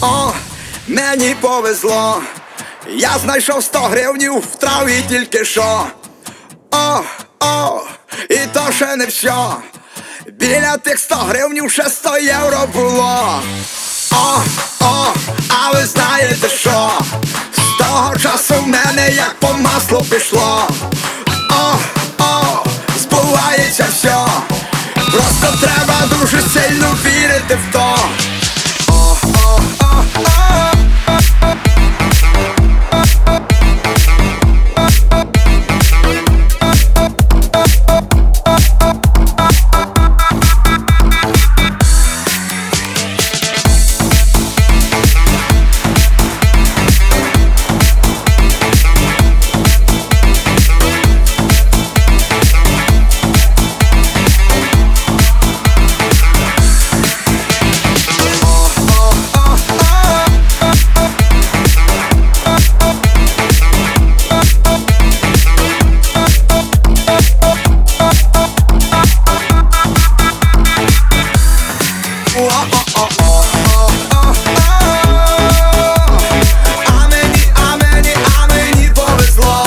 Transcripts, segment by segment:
О, мені повезло, я знайшов 100 гривнів в траві тільки що. О, і то ще не все. Біля тих 100 гривнів ще 100 євро було. А ви знаєте що? З того часу в мене як по маслу пішло. Збувається все. Просто треба дуже сильно вірити в то. А мені повезло.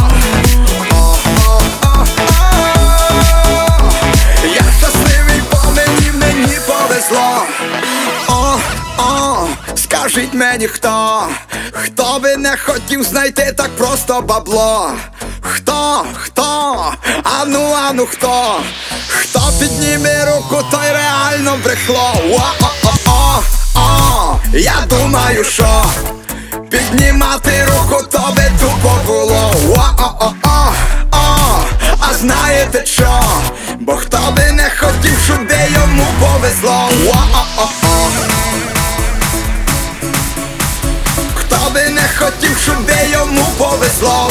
Я щасливий, бо мені повезло. Скажіть мені хто би не хотів знайти так просто бабло? Хто? Ану хто підніме руку, той реально брехло. Я думаю, що піднімати руку то би тупо було. А знаєте що? Бо хто би не хотів, щоб йому повезло. Хто би не хотів, щоб йому повезло.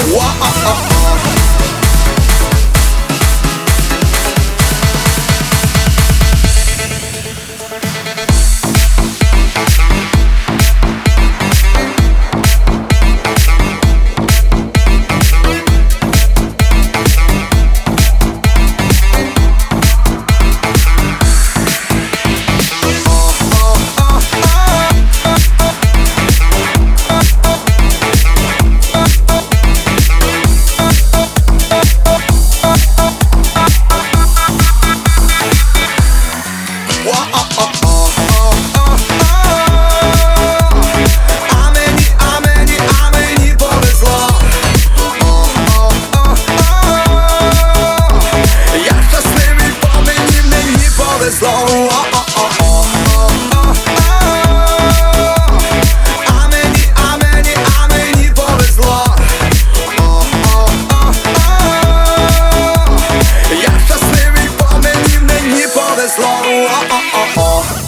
А мені повезло. Я щасливий, бо мені повезло. А мені повезло. Я щасливий, бо мені повезло.